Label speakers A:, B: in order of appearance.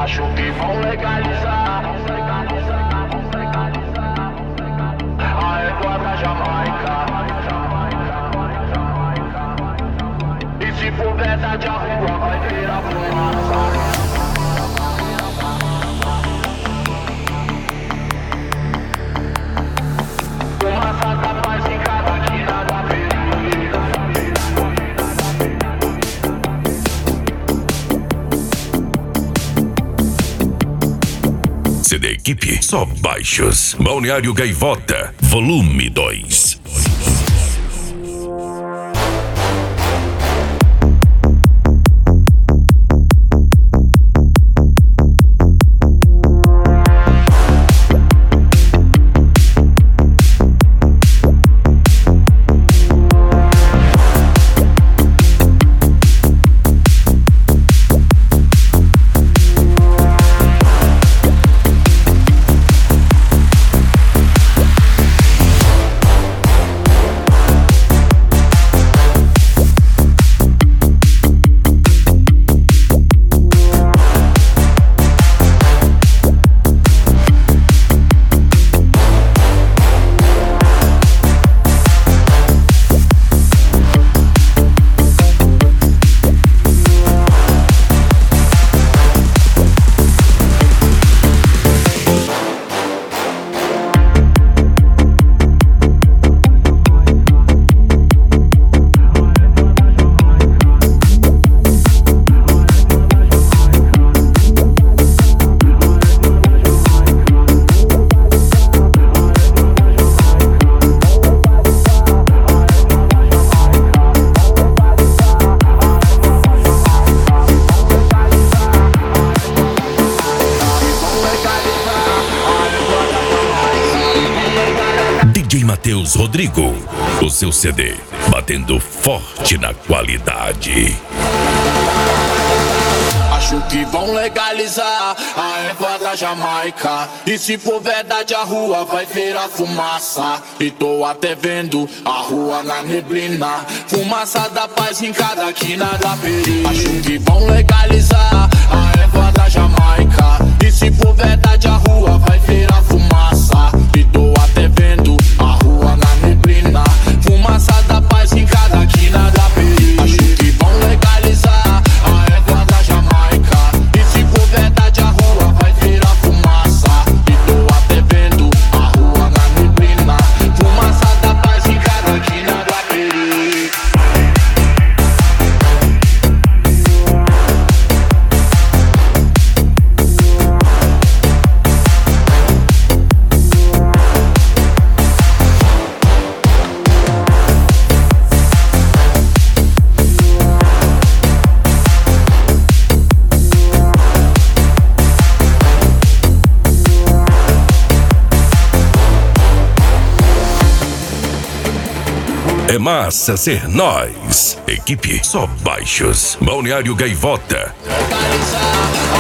A: Acho que vão legalizar a égua da Jamaica. E se for verdade a rua vai virar fumaça. Fumaça da paz em cada quina da periferia.
B: CD Equipe, só baixos. Balneário Gaivota, volume 2. DJ Matheus Rodrigo, o seu CD, batendo forte na qualidade.
A: Acho que vão legalizar a erva da Jamaica. E se for verdade a rua vai virar fumaça. E tô até vendo a rua na neblina. Fumaça da paz em cada quina da periferia. Acho que vão legalizar a erva da Jamaica. E se for verdade a rua vai virar fumaça. E tô até vendo a rua na neblina. Fumaça da paz em cada quina da periferia. Acho que vão legalizar a erva da Jamaica. E se for verdade a rua vai virar fumaça. E tô até vendo a rua na neblina. Fumaça da paz em cada quina da periferia.
B: É massa ser nós. Equipe, só baixos. Balneário Gaivota.
A: Legalizar